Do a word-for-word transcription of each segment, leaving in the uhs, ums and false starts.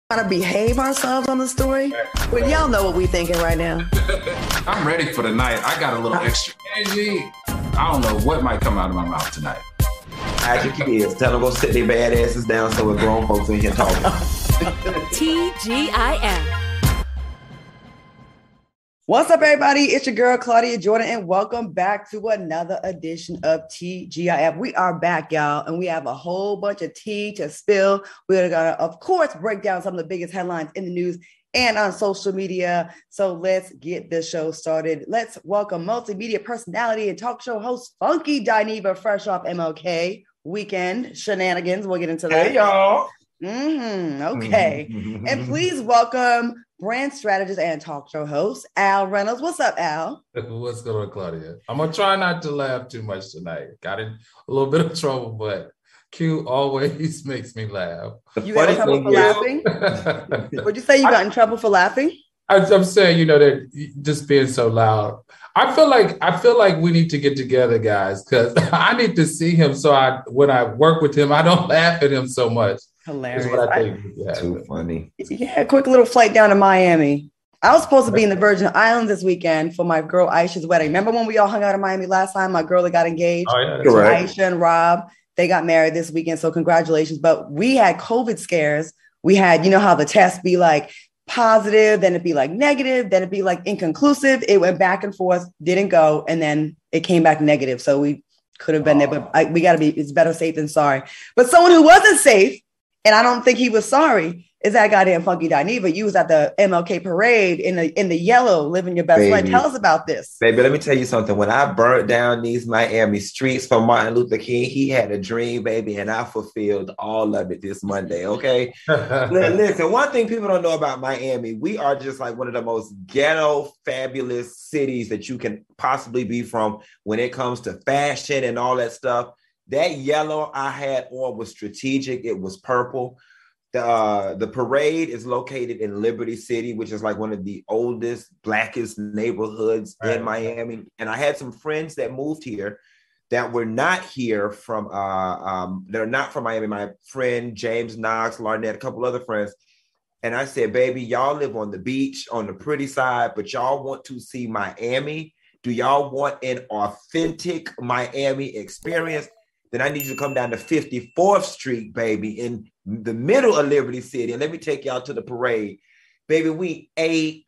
to behave ourselves on the story. But y'all know what we thinking right now. I'm ready for the night. I got a little extra energy. I don't know what might come out of my mouth tonight. Hide your kids. Tell them go sit their bad asses down so we're grown folks in here talking. T G I F. What's up, everybody? It's your girl, Claudia Jordan, and welcome back to another edition of T G I F. We are back, y'all, and we have a whole bunch of tea to spill. We're going to, of course, break down some of the biggest headlines in the news and on social media. So let's get this show started. Let's welcome multimedia personality and talk show host Funky Dineva, fresh off M L K weekend shenanigans. We'll get into that. Hey, y'all. Mm-hmm. Okay. And please welcome brand strategist and talk show host Al Reynolds. What's up, Al? What's going on, Claudia? I'm going to try not to laugh too much tonight. Got in a little bit of trouble, but Q always makes me laugh. You got in trouble for laughing? Would you say you got in trouble for laughing? I, I'm saying, you know, that just being so loud. I feel like I feel like we need to get together, guys, because I need to see him. So I, when I work with him, I don't laugh at him so much. Hilarious. Is what I think. I, too funny. Yeah, quick little flight down to Miami. I was supposed to be in the Virgin Islands this weekend for my girl Aisha's wedding. Remember when we all hung out in Miami last time? My girl that got engaged. Oh, yeah, so right. Aisha and Rob, they got married this weekend. So congratulations. But we had COVID scares. We had, you know how the tests be like positive, then it'd be like negative, then it'd be like inconclusive. It went back and forth, didn't go, and then it came back negative. So we could have been there, but I, we got to be, it's better safe than sorry. But someone who wasn't safe, and I don't think he was sorry, is that goddamn Funky Dineva. You was at the M L K parade in the in the yellow, living your best life. Tell us about this. Baby, let me tell you something. When I burnt down these Miami streets for Martin Luther King, he had a dream, baby, and I fulfilled all of it this Monday, okay? Listen, one thing people don't know about Miami, we are just like one of the most ghetto, fabulous cities that you can possibly be from when it comes to fashion and all that stuff. That yellow I had on was strategic. It was purple. The, uh, the parade is located in Liberty City, which is like one of the oldest, blackest neighborhoods right. in Miami. And I had some friends that moved here that were not here from, uh, um, they're not from Miami. My friend James Knox, Larnett, a couple other friends. And I said, baby, y'all live on the beach on the pretty side, but y'all want to see Miami? Do y'all want an authentic Miami experience? Then I need you to come down to fifty-fourth Street, baby, in the middle of Liberty City. And let me take y'all to the parade. Baby, we ate,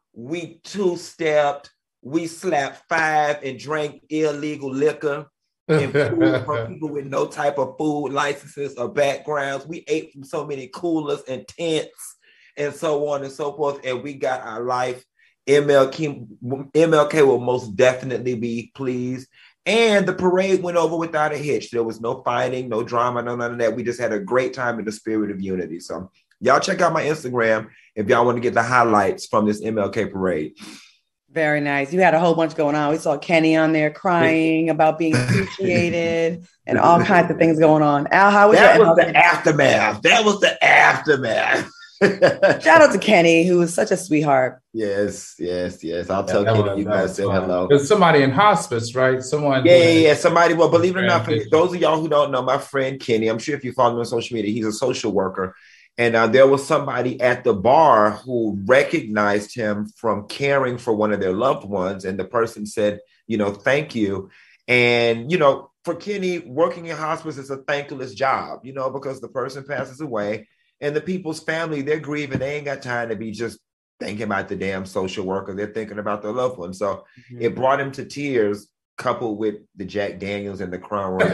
we two-stepped, we slapped five and drank illegal liquor and food from people with no type of food licenses or backgrounds. We ate from so many coolers and tents and so on and so forth. And we got our life. M L K, M L K will most definitely be pleased. And the parade went over without a hitch. There was no fighting, no drama, no none of that. We just had a great time in the spirit of unity. So y'all check out my Instagram if y'all want to get the highlights from this M L K parade. Very nice. You had a whole bunch going on. We saw Kenny on there crying about being appreciated and all kinds of things going on. Al, how was that your was the aftermath. That was the aftermath. Shout out to Kenny, who was such a sweetheart. Yes, yes, yes. I'll yeah, tell Kenny was, you guys say hello. There's somebody in hospice, right? Someone. Yeah, yeah, yeah. Somebody. Well, believe it or not, for those of y'all who don't know, my friend Kenny, I'm sure if you follow him on social media, he's a social worker. And uh, there was somebody at the bar who recognized him from caring for one of their loved ones. And the person said, you know, thank you. And, you know, for Kenny, working in hospice is a thankless job, you know, because the person passes away. And the people's family, they're grieving. They ain't got time to be just thinking about the damn social worker. They're thinking about their loved one. So mm-hmm. it brought him to tears, coupled with the Jack Daniels and the Crown Royal,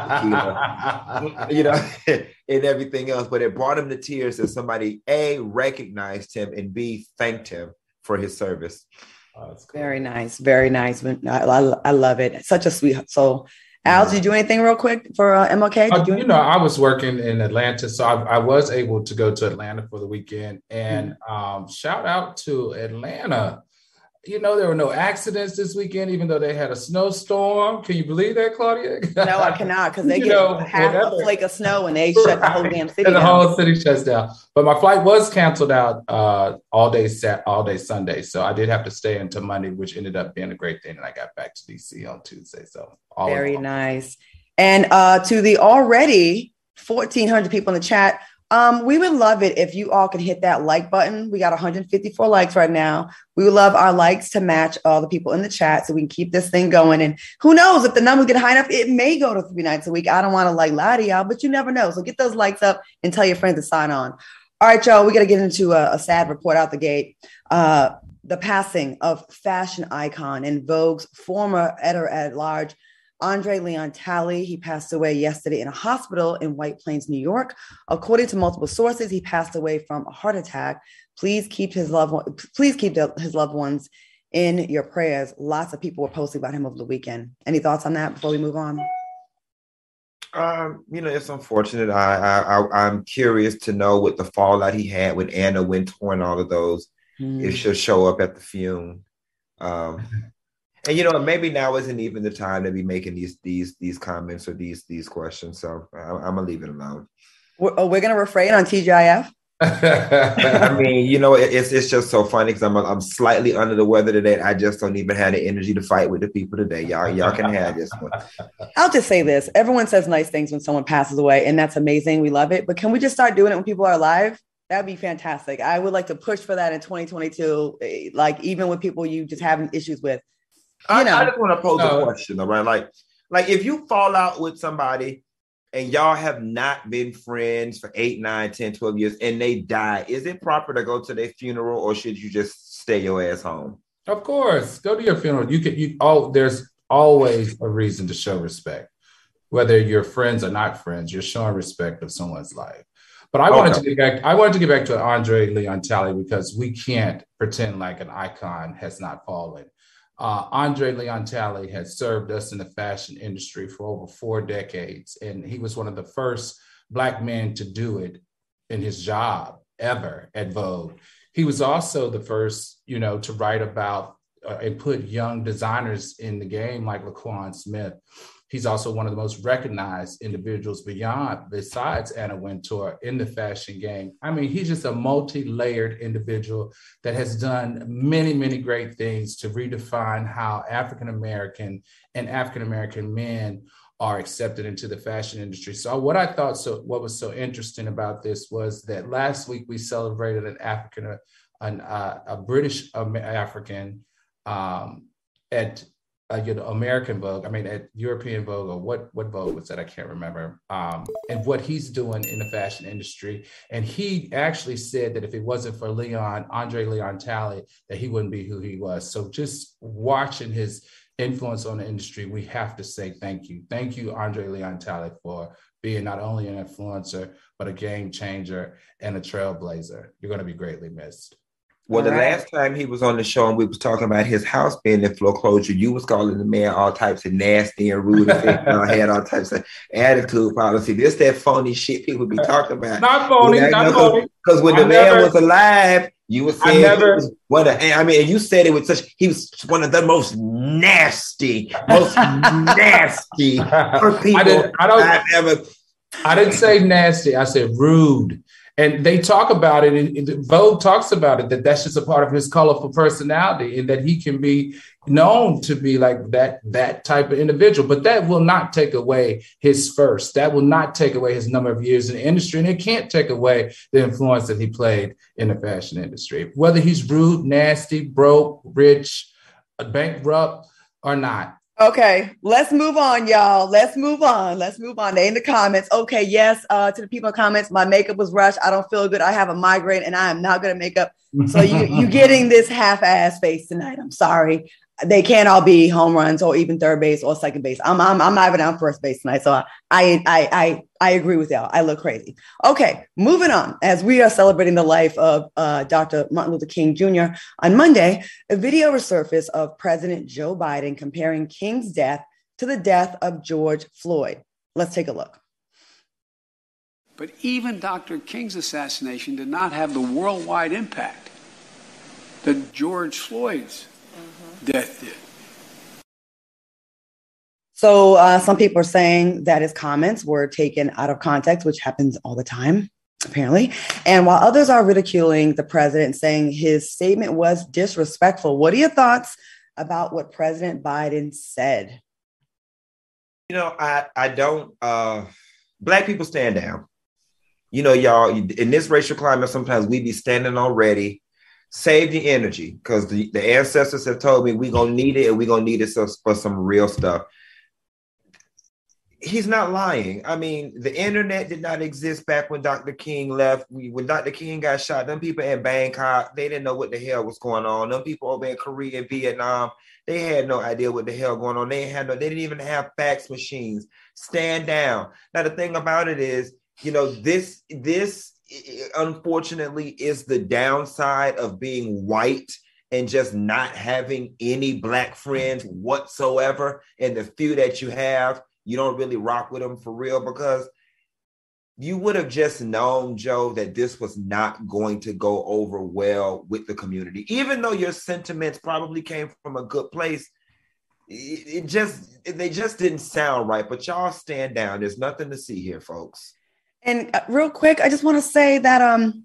you know, and everything else. But it brought him to tears that somebody, A, recognized him, and B, thanked him for his service. Oh, that's cool. Very nice. Very nice. I, I, I love it. Such a sweet soul. Al, did you do anything real quick for uh, M L K? Uh, you, you know, I was working in Atlanta, so I, I was able to go to Atlanta for the weekend. And mm-hmm. um, shout out to Atlanta. You know, there were no accidents this weekend, even though they had a snowstorm. Can you believe that, Claudia? No, I cannot, because they you get know, half whatever. a flake of snow and they shut the whole damn city and down. The whole city shuts down. But my flight was canceled out uh, all day Sat, all day Sunday, so I did have to stay until Monday, which ended up being a great thing. And I got back to D C on Tuesday. So all very nice. And uh, to the already fourteen hundred people in the chat, Um, we would love it if you all could hit that like button. We got one hundred fifty-four likes right now. We would love our likes to match all the people in the chat so we can keep this thing going. And who knows, if the numbers get high enough, it may go to three nights a week. I don't want to like lie to y'all, but you never know. So get those likes up and tell your friends to sign on. All right, y'all, we got to get into a, a sad report out the gate. Uh, the passing of fashion icon and Vogue's former editor-at-large, Andre Leon Talley. He passed away yesterday in a hospital in White Plains, New York. According to multiple sources, he passed away from a heart attack. Please keep his loved one, please keep the, his loved ones in your prayers. Lots of people were posting about him over the weekend. Any thoughts on that before we move on? Um, you know, it's unfortunate. I, I, I, I'm curious to know what the fallout he had with Anna Wintour and all of those. Mm. If she'll show up at the funeral. Um, And you know, maybe now isn't even the time to be making these these these comments or these these questions. So I, I'm gonna leave it alone. We're, oh, we're gonna refrain on T G I F. I mean, you know, it, it's it's just so funny because I'm I'm slightly under the weather today. I just don't even have the energy to fight with the people today. Y'all y'all can have this one. I'll just say this: everyone says nice things when someone passes away, and that's amazing. We love it. But can we just start doing it when people are alive? That'd be fantastic. I would like to push for that in twenty twenty-two. Like even with people you just having issues with. I, I just want to pose no. a question, though, right? Like, like if you fall out with somebody and y'all have not been friends for eight, nine, ten, twelve years and they die, is it proper to go to their funeral or should you just stay your ass home? Of course. Go to your funeral. You can, you all, there's always a reason to show respect. Whether you're friends or not friends, you're showing respect of someone's life. But I okay. wanted to get back, I wanted to get back to Andre Leon Talley because we can't pretend like an icon has not fallen. Uh, Andre Leon Talley has served us in the fashion industry for over four decades, and he was one of the first Black men to do it in his job ever at Vogue. He was also the first, you know, to write about uh, and put young designers in the game like Laquan Smith. He's also one of the most recognized individuals beyond, besides Anna Wintour, in the fashion game. I mean, he's just a multi-layered individual that has done many, many great things to redefine how African-American and African-American men are accepted into the fashion industry. So what I thought, so what was so interesting about this was that last week we celebrated an African, an, uh, a British African um, at Uh, you know, American Vogue, I mean, at European Vogue, or what, what Vogue was that? I can't remember. Um, and what he's doing in the fashion industry. And he actually said that if it wasn't for Leon, Andre Leon Talley, that he wouldn't be who he was. So just watching his influence on the industry, we have to say thank you. Thank you, Andre Leon Talley, for being not only an influencer, but a game changer and a trailblazer. You're going to be greatly missed. Well, the last time he was on the show and we was talking about his house being in foreclosure, you was calling the man all types of nasty and rude and had all types of attitude policy. This that phony shit people be talking about. Not phony, you know, not phony. Because when I the never, man was alive, you were saying I never, was one of, I mean, you said it with such, he was one of the most nasty, most nasty for people I, didn't, I don't, I've ever. I didn't say nasty. I said rude. And they talk about it, and Vogue talks about it, that that's just a part of his colorful personality and that he can be known to be like that, that type of individual. But that will not take away his first. That will not take away his number of years in the industry. And it can't take away the influence that he played in the fashion industry. Whether he's rude, nasty, broke, rich, bankrupt, or not. Okay, let's move on, y'all. Let's move on. Let's move on. They in the comments. Okay, yes, uh, to the people in the comments, my makeup was rushed. I don't feel good. I have a migraine and I am not good at makeup. So you you getting this half-ass face tonight. I'm sorry. They can't all be home runs or even third base or second base. I'm I'm, I'm not even on first base tonight. So I, I I I agree with y'all. I look crazy. Okay, moving on. As we are celebrating the life of uh, Doctor Martin Luther King Junior on Monday, a video resurfaced of President Joe Biden comparing King's death to the death of George Floyd. Let's take a look. But even Doctor King's assassination did not have the worldwide impact that George Floyd's mm-hmm. death did. So uh, some people are saying that his comments were taken out of context, which happens all the time, apparently. And while others are ridiculing the president, saying his statement was disrespectful, what are your thoughts about what President Biden said? You know, I, I don't, uh, Black people stand down. You know, y'all, in this racial climate, sometimes we be standing on ready. Save the energy, because the, the ancestors have told me we're going to need it, and we're going to need it so, for some real stuff. He's not lying. I mean, the internet did not exist back when Doctor King left. We, when Doctor King got shot, them people in Bangkok, they didn't know what the hell was going on. Them people over in Korea and Vietnam, they had no idea what the hell going on. They had no, they didn't even have fax machines. Stand down. Now, the thing about it is, you know, this, this unfortunately is the downside of being white and just not having any Black friends whatsoever. And the few that you have, you don't really rock with them for real, because you would have just known, Joe, that this was not going to go over well with the community. Even though your sentiments probably came from a good place, it, it just, they just didn't sound right. But y'all stand down. There's nothing to see here, folks. And uh, real quick, I just want to say that um,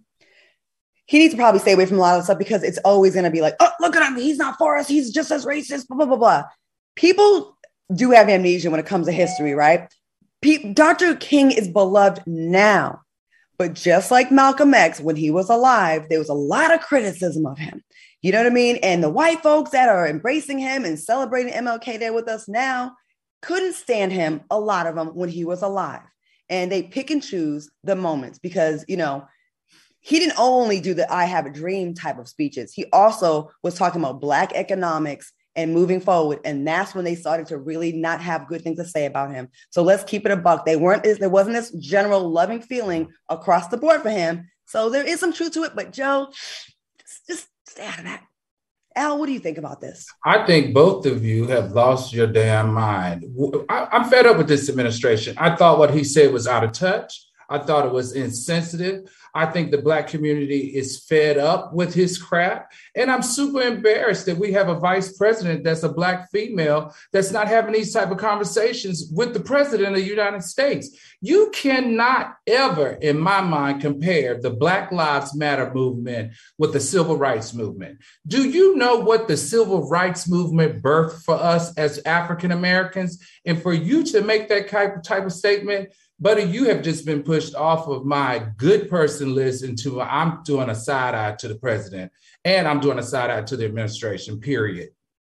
he needs to probably stay away from a lot of stuff, because it's always going to be like, oh, look at him. He's not for us. He's just as racist, blah, blah, blah, blah. People do have amnesia when it comes to history, right? Pe- Doctor King is beloved now, but just like Malcolm X, when he was alive, there was a lot of criticism of him. You know what I mean? And the white folks that are embracing him and celebrating M L K Day with us now couldn't stand him, a lot of them, when he was alive. And they pick and choose the moments, because, you know, he didn't only do the I have a dream type of speeches. He also was talking about Black economics and moving forward. And that's when they started to really not have good things to say about him. So let's keep it a buck. They weren't, there wasn't this general loving feeling across the board for him. So there is some truth to it, but Joe, just stay out of that. Al, what do you think about this? I think both of you have lost your damn mind. I, I'm fed up with this administration. I thought what he said was out of touch. I thought it was insensitive. I think the Black community is fed up with his crap. And I'm super embarrassed that we have a vice president that's a Black female that's not having these type of conversations with the president of the United States. You cannot ever, in my mind, compare the Black Lives Matter movement with the civil rights movement. Do you know what the civil rights movement birthed for us as African Americans? And for you to make that type of, type of statement, buddy, you have just been pushed off of my good person list into I'm doing a side eye to the president, and I'm doing a side eye to the administration, period.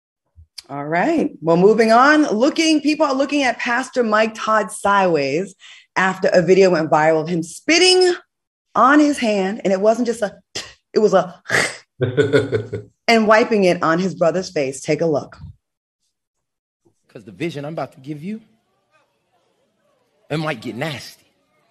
All right. Well, moving on, looking, people are looking at Pastor Mike Todd sideways after a video went viral of him spitting on his hand. And it wasn't just a, it was a, and wiping it on his brother's face. Take a look. Because the vision I'm about to give you, it might get nasty.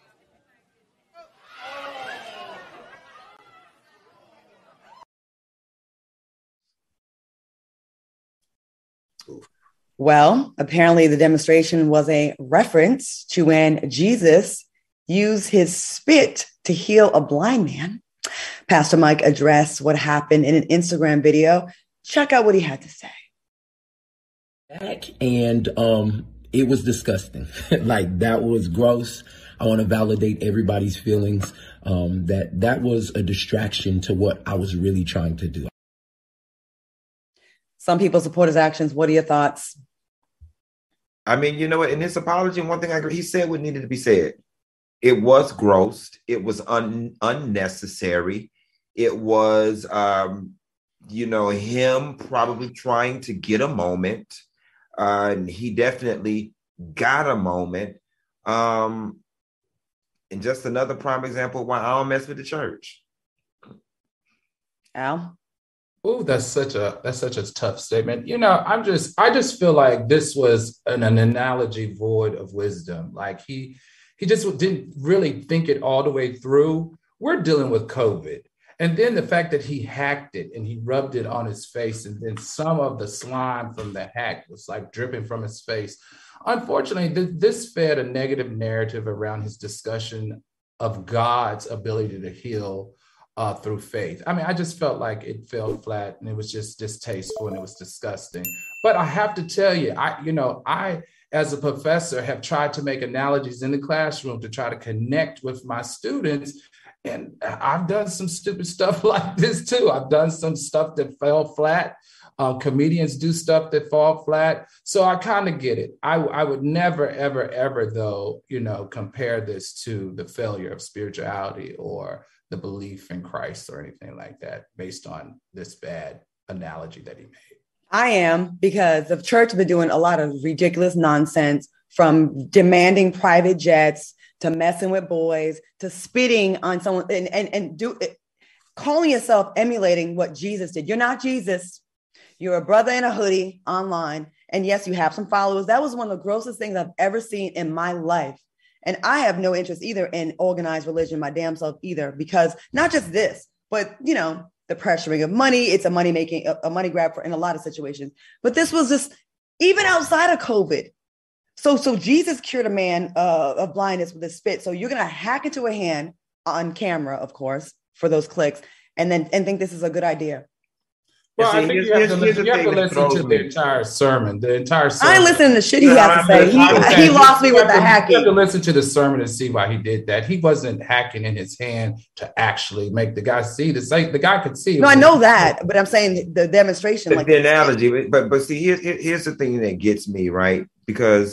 Well, apparently the demonstration was a reference to when Jesus used his spit to heal a blind man. Pastor Mike addressed what happened in an Instagram video. Check out what he had to say. And um, it was disgusting. Like, that was gross. I want to validate everybody's feelings. Um, that that was a distraction to what I was really trying to do. Some people support his actions. What are your thoughts? I mean, you know what? In his apology, one thing I agree, he said what needed to be said. It was gross. It was un- unnecessary. It was, um, you know, him probably trying to get a moment. Uh, and he definitely got a moment. Um, and just another prime example of why I don't mess with the church. Al? Oh, that's such a that's such a tough statement. You know, I'm just I just feel like this was an, an analogy void of wisdom. Like he he just didn't really think it all the way through. We're dealing with COVID. And then the fact that he hacked it and he rubbed it on his face, and then some of the slime from the hack was like dripping from his face. Unfortunately, th- this fed a negative narrative around his discussion of God's ability to heal uh, through faith. I mean, I just felt like it fell flat and it was just distasteful and it was disgusting. But I have to tell you, I, you know, I, as a professor, have tried to make analogies in the classroom to try to connect with my students. And I've done some stupid stuff like this too. I've done some stuff that fell flat. Uh, comedians do stuff that fall flat. So I kind of get it. I, I would never, ever, ever, though, you know, compare this to the failure of spirituality or the belief in Christ or anything like that based on this bad analogy that he made. I am, because the church has been doing a lot of ridiculous nonsense, from demanding private jets to messing with boys to spitting on someone and, and, and do calling yourself emulating what Jesus did. You're not Jesus. You're a brother in a hoodie online. And yes, you have some followers. That was one of the grossest things I've ever seen in my life. And I have no interest either in organized religion, my damn self either, because not just this, but, you know, the pressuring of money. It's a money making, a, a money grab for in a lot of situations. But this was just even outside of COVID. So, so Jesus cured a man uh, of blindness with a spit. So you're going to hack into a hand on camera, of course, for those clicks, and then and think this is a good idea. Well, See, I think here's- you have to, here's- listen, here's you have the to thing that listen to throws the me. entire sermon. The entire sermon. I ain't listening to shit he No, has to I'm say. just- He, I'm he saying, lost me You with the have to- You have to hacking. listen to the sermon and see why he did that. He wasn't hacking in his hand to actually make the guy see. The say the guy could see. No, I know that, but I'm saying the demonstration, the, like the analogy, but but see, here, here- here's the thing that gets me, right? Because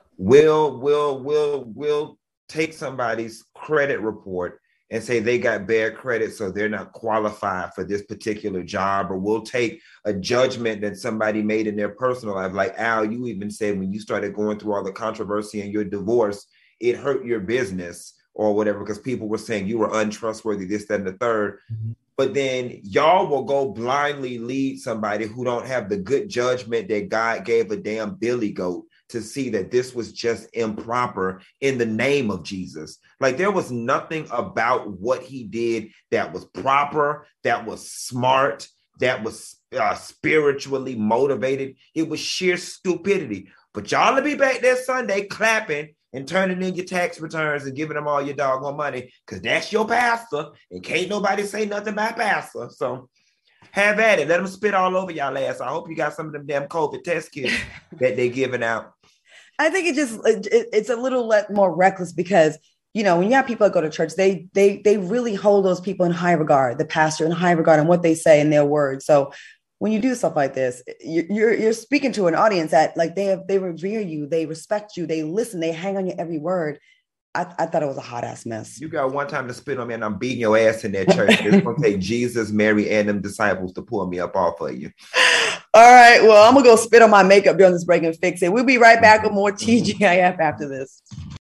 we'll we'll we'll we'll take somebody's credit report and say they got bad credit, so they're not qualified for this particular job, or we'll take a judgment that somebody made in their personal life. Like Al, you even said when you started going through all the controversy in your divorce, it hurt your business or whatever, because people were saying you were untrustworthy, this, that, and the third. Mm-hmm. But then y'all will go blindly lead somebody who don't have the good judgment that God gave a damn billy goat to see that this was just improper in the name of Jesus. Like, there was nothing about what he did that was proper, that was smart, that was uh, spiritually motivated. It was sheer stupidity. But y'all will be back there Sunday clapping and turning in your tax returns and giving them all your doggone money, because that's your pastor, and can't nobody say nothing about pastor. So have at it. Let them spit all over y'all ass. I hope you got some of them damn COVID test kits that they're giving out. I think it just it, it's a little let more reckless, because, you know, when you have people that go to church, they they they really hold those people in high regard, the pastor in high regard, and what they say in their words. So when you do stuff like this, you're you're speaking to an audience that, like, they have they revere you, they respect you, they listen, they hang on your every word. I, I thought it was a hot ass mess. You got one time to spit on me and I'm beating your ass in that church. It's gonna take Jesus, Mary, and them disciples to pull me up off of you. All right, well, I'm gonna go spit on my makeup during this break and fix it. We'll be right back with more T G I F after this.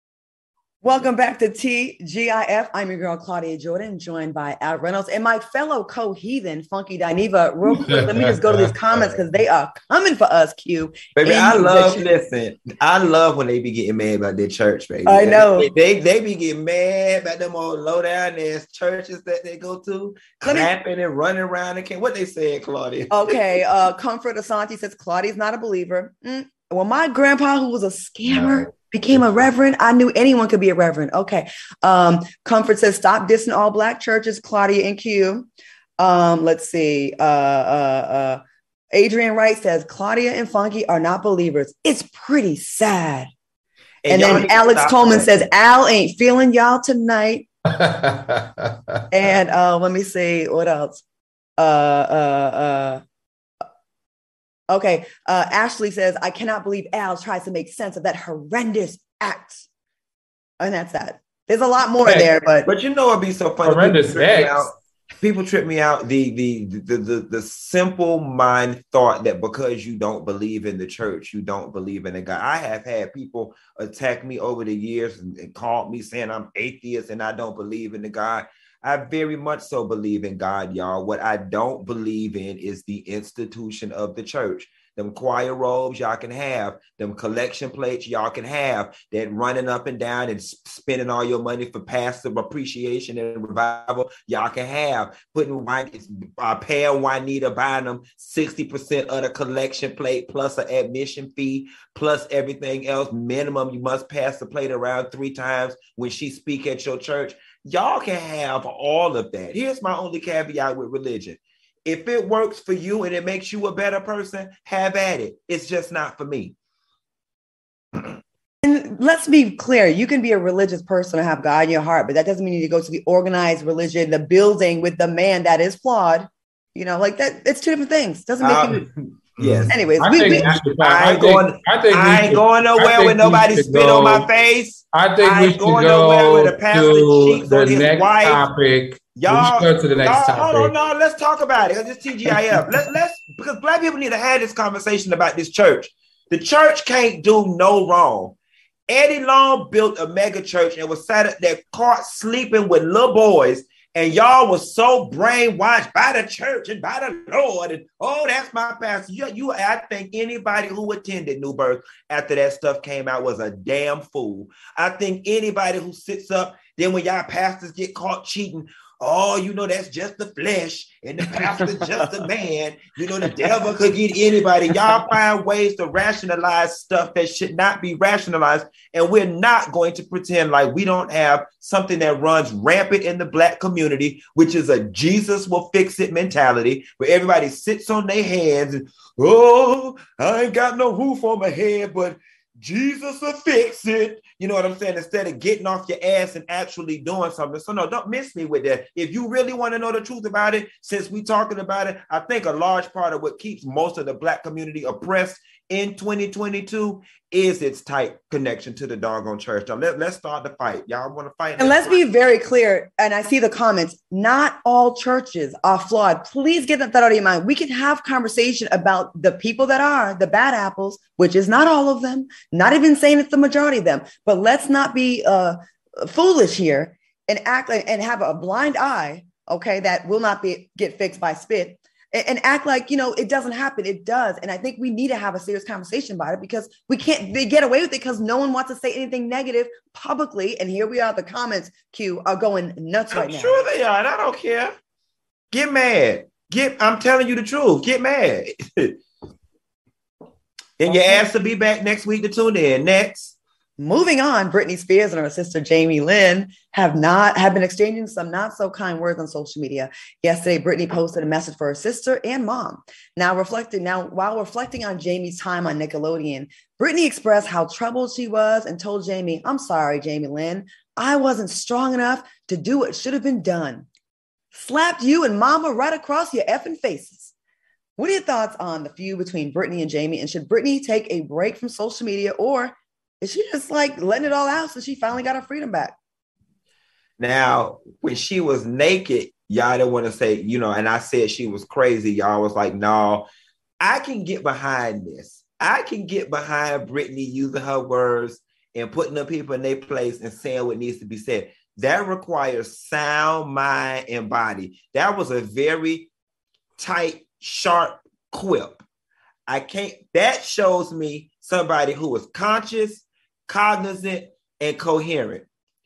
Welcome back to T G I F. I'm your girl, Claudia Jordan, joined by Al Reynolds and my fellow co-heathen, Funky Dineva. Real quick, let me just go to these comments because they are coming for us, Q. Baby, In I love, musician. listen, I love when they be getting mad about their church, baby. I know. They, they, they be getting mad about them old low down ass churches that they go to, Let me- clapping and running around and can't. What they saying, Claudia? Okay, uh, Comfort Asante says Claudia's not a believer. Mm. Well, my grandpa, who was a scammer, No. became a reverend. I knew anyone could be a reverend. Okay. Um, Comfort says, stop dissing all black churches, Claudia and Q. Um, let's see. Uh, uh, uh, Adrian Wright says, Claudia and Funky are not believers. It's pretty sad. And, And y'all then need to Alex stop Coleman that. says, Al ain't feeling y'all tonight. And uh, let me see what else. Uh, uh, uh, okay. Uh, Ashley says, I cannot believe Al tries to make sense of that horrendous act. And that's that. There's a lot more Hey, there, but But you know it'd be so funny. Horrendous People trip me acts. out. People trip me out. The, the the the the simple mind thought that because you don't believe in the church, you don't believe in a God. I have had people attack me over the years and, and called me saying I'm atheist and I don't believe in the God. I very much so believe in God, y'all. What I don't believe in is the institution of the church. Them choir robes y'all can have, them collection plates y'all can have, that running up and down and spending all your money for passive appreciation and revival y'all can have, putting wine, uh, paying Juanita, buying them sixty percent of the collection plate plus an admission fee plus everything else. Minimum, you must pass the plate around three times when she speak at your church. Y'all can have all of that. Here's my only caveat with religion. If it works for you and it makes you a better person, have at it. It's just not for me. and let's be clear. You can be a religious person and have God in your heart, but that doesn't mean you need to go to the organized religion, the building with the man that is flawed You know, like that. It's two different things. Doesn't make Um, you. Yes. Anyways, I we, think we, we should- I ain't going. I think we I ain't should- going I nowhere think with we nobody should spit go- on my face. I think I we ain't should going nowhere go with a pastor to cheeks the on his next wife. topic. Y'all, we should go to the next y'all, topic. hold on, no, let's talk about it. Cause it's T G I F. let's let's because black people need to have this conversation about this church. The church can't do no wrong. Eddie Long built a mega church and was sat at their cart sleeping with little boys. And y'all was so brainwashed by the church and by the Lord. And oh, that's my pastor. You, you, I think anybody who attended New Birth after that stuff came out was a damn fool. I think anybody who sits up, then when y'all pastors get caught cheating, oh, you know, that's just the flesh and the pastor's just a man. You know, the devil could get anybody. Y'all find ways to rationalize stuff that should not be rationalized. And we're not going to pretend like we don't have something that runs rampant in the black community, which is a Jesus will fix it mentality, where everybody sits on their hands and, oh, I ain't got no roof on my head, but Jesus will fix it. You know what I'm saying? Instead of getting off your ass and actually doing something. So no, don't miss me with that. If you really want to know the truth about it, since we talking about it, I think a large part of what keeps most of the black community oppressed in twenty twenty-two is its tight connection to the doggone church. Now, let, let's start the fight. Y'all want to fight? and let's be very clear. And I see the comments. Not all churches are flawed. Please get that out of your mind. We can have conversation about the people that are the bad apples, which is not all of them. Not even saying it's the majority of them. But let's not be uh, foolish here and act like, and have a blind eye. Okay, that will not be get fixed by spit. And act like, you know, it doesn't happen. It does. And I think we need to have a serious conversation about it because we can't they get away with it because no one wants to say anything negative publicly. And here we are, the comments, Q, are going nuts I'm right now. sure they are. And I don't care. Get mad. Get. I'm telling you the truth. Get mad. And your ass will be back next week to tune in. Next. Moving on, Britney Spears and her sister Jamie Lynn have not have been exchanging some not so kind words on social media. Yesterday, Britney posted a message for her sister and mom. Now reflecting, now while reflecting on Jamie's time on Nickelodeon, Britney expressed how troubled she was and told Jamie, "I'm sorry, Jamie Lynn. I wasn't strong enough to do what should have been done. Slapped you and mama right across your effing faces." What are your thoughts on the feud between Britney and Jamie? And should Britney take a break from social media, or is she just like letting it all out so she finally got her freedom back? Now, when she was naked, y'all didn't want to say, you know, and I said she was crazy. Y'all was like, no, I can get behind this. I can get behind Britney using her words and putting the people in their place and saying what needs to be said. That requires sound mind and body. That was a very tight, sharp quip. I can't, that shows me somebody who is conscious, cognizant, and coherent.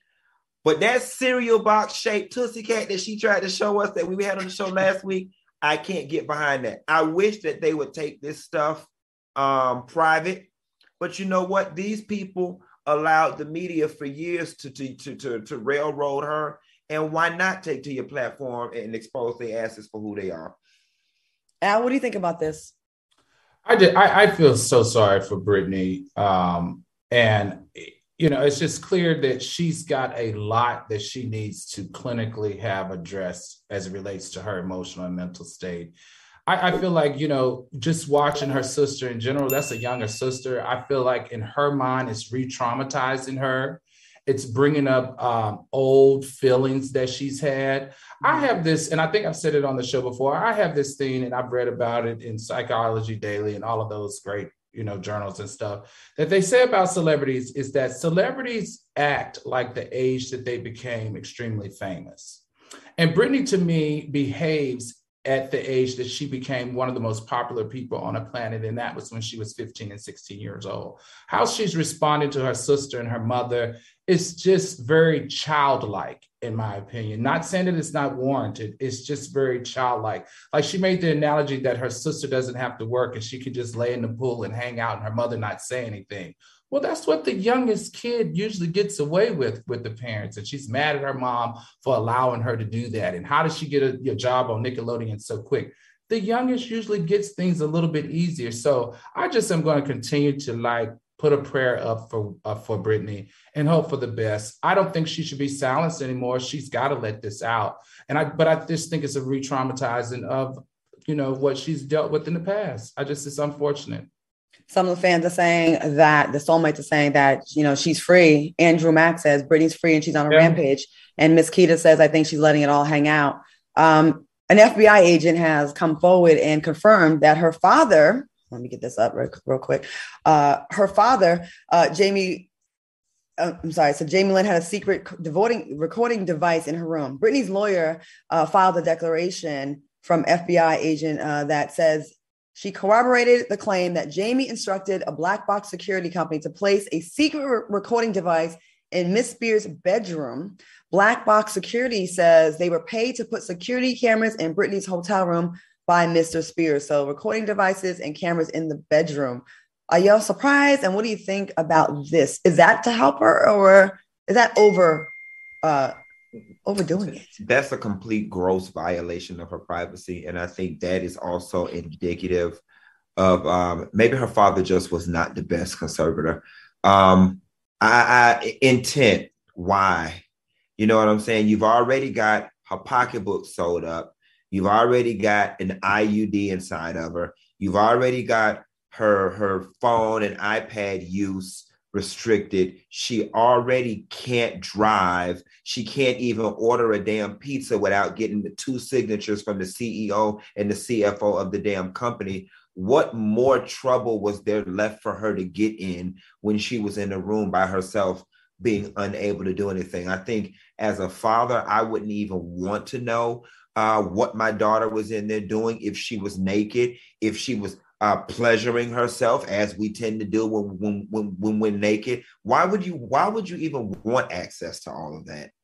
But that cereal box shaped Tootsie Cat that she tried to show us that we had on the show last week, I can't get behind that. I wish that they would take this stuff um, private. But you know what? These people allowed the media for years to, to, to, to, to railroad her. And why not take to your platform and expose their asses for who they are? Al, what do you think about this? I did. I, I feel so sorry for Britney. Um, and, you know, it's just clear that she's got a lot that she needs to clinically have addressed as it relates to her emotional and mental state. I, I feel like, you know, just watching her sister in general, that's a younger sister. I feel like in her mind, it's re-traumatizing her. It's bringing up um, old feelings that she's had. I have this, and I think I've said it on the show before, I have this thing, and I've read about it in Psychology Daily and all of those great, you know, journals and stuff, that they say about celebrities is that celebrities act like the age that they became extremely famous. And Britney, to me, behaves at the age that she became one of the most popular people on a planet, and that was when she was fifteen and sixteen years old. How she's responding to her sister and her mother is just very childlike, in my opinion. Not saying that it's not warranted, it's just very childlike. Like, she made the analogy that her sister doesn't have to work and she could just lay in the pool and hang out and her mother not say anything. Well, that's what the youngest kid usually gets away with with the parents. And she's mad at her mom for allowing her to do that. And how does she get a, a job on Nickelodeon so quick? The youngest usually gets things a little bit easier. So I just am going to continue to like put a prayer up for uh, for Britney and hope for the best. I don't think she should be silenced anymore. She's got to let this out. And I, but I just think it's a re-traumatizing of you know, what she's dealt with in the past. I just, it's unfortunate. Some of the fans are saying that the soulmates are saying that, you know, she's free. Andrew Mack says Britney's free and she's on a yeah. rampage. And Miss Keita says, I think she's letting it all hang out. Um, an F B I agent has come forward and confirmed that her father, let me get this up real, real quick. Uh, her father, uh, Jamie, uh, I'm sorry. So Jamie Lynn had a secret devoting, recording device in her room. Britney's lawyer uh, filed a declaration from F B I agent uh, that says, she corroborated the claim that Jamie instructed a black box security company to place a secret re- recording device in Miss Spears' bedroom. Black box security says they were paid to put security cameras in Britney's hotel room by Mister Spears. So recording devices and cameras in the bedroom. Are y'all surprised? And what do you think about this? Is that to help her, or is that over uh, overdoing it? That's a complete gross violation of her privacy. And I think that is also indicative of um, maybe her father just was not the best conservator. Um, I, I intent, why? You know what I'm saying? You've already got her pocketbook sold up. You've already got an I U D inside of her. You've already got her, her phone and iPad use restricted. She already can't drive. She can't even order a damn pizza without getting the two signatures from the C E O and the C F O of the damn company. What more trouble was there left for her to get in when she was in a room by herself, being unable to do anything? I think as a father, I wouldn't even want to know uh, what my daughter was in there doing, if she was naked, if she was Uh, pleasuring herself, as we tend to do when, when when when we're naked. Why would you why would you even want access to all of that?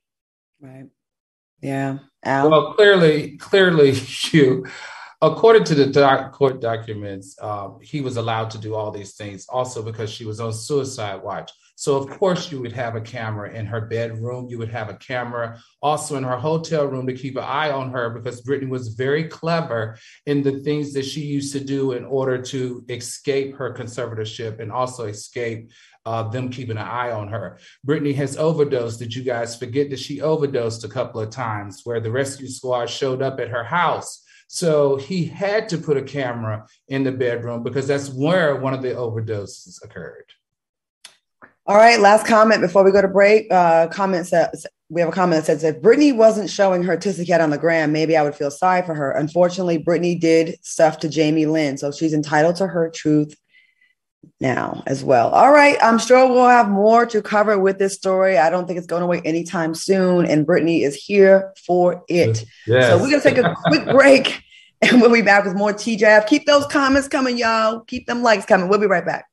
Right. Yeah. Al? Well, clearly, clearly, you, according to the doc, court documents, um, he was allowed to do all these things also because she was on suicide watch. So, of course, you would have a camera in her bedroom. You would have a camera also in her hotel room to keep an eye on her, because Britney was very clever in the things that she used to do in order to escape her conservatorship and also escape uh, them keeping an eye on her. Britney has overdosed. Did you guys forget that she overdosed a couple of times, where the rescue squad showed up at her house? So he had to put a camera in the bedroom because that's where one of the overdoses occurred. All right, last comment before we go to break. Uh, comment says, we have a comment that says, if Britney wasn't showing her tissy cat on the gram, maybe I would feel sorry for her. Unfortunately, Britney did stuff to Jamie Lynn, so she's entitled to her truth now as well. All right, I'm sure we'll have more to cover with this story. I don't think it's going away anytime soon, and Britney is here for it. Yes. So we're going to take a quick break, and we'll be back with more T G I F. Keep those comments coming, y'all. Keep them likes coming. We'll be right back.